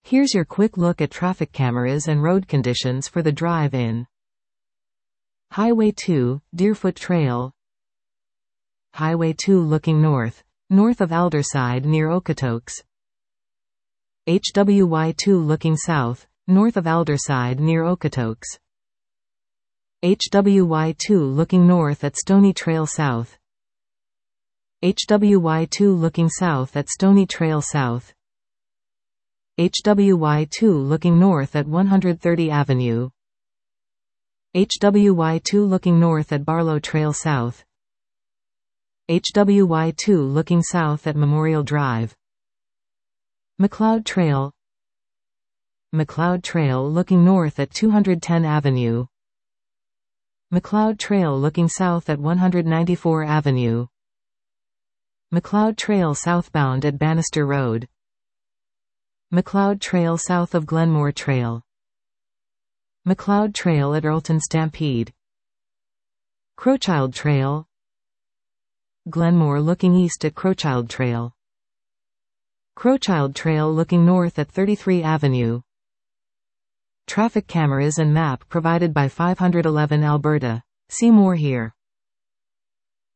Here's your quick look at traffic cameras and road conditions for the drive in Highway 2, Deerfoot Trail. Highway 2 looking north, north of Alderside near Okotoks. HWY 2 looking south, north of Alderside near Okotoks. HWY 2 looking north at Stony Trail South. HWY 2 looking south at Stony Trail South. HWY 2 looking north at 130 Avenue. HWY 2 looking north at Barlow Trail South. HWY 2 looking south at Memorial Drive. McLeod Trail. McLeod Trail looking north at 210 Avenue. McLeod Trail looking south at 194 Avenue. McLeod Trail southbound at Bannister Road. McLeod Trail south of Glenmore Trail. McLeod Trail at Earlton Stampede. Crowchild Trail. Glenmore looking east at Crowchild Trail. Crowchild Trail looking north at 33 Avenue. Traffic cameras and map provided by 511 Alberta. See more here.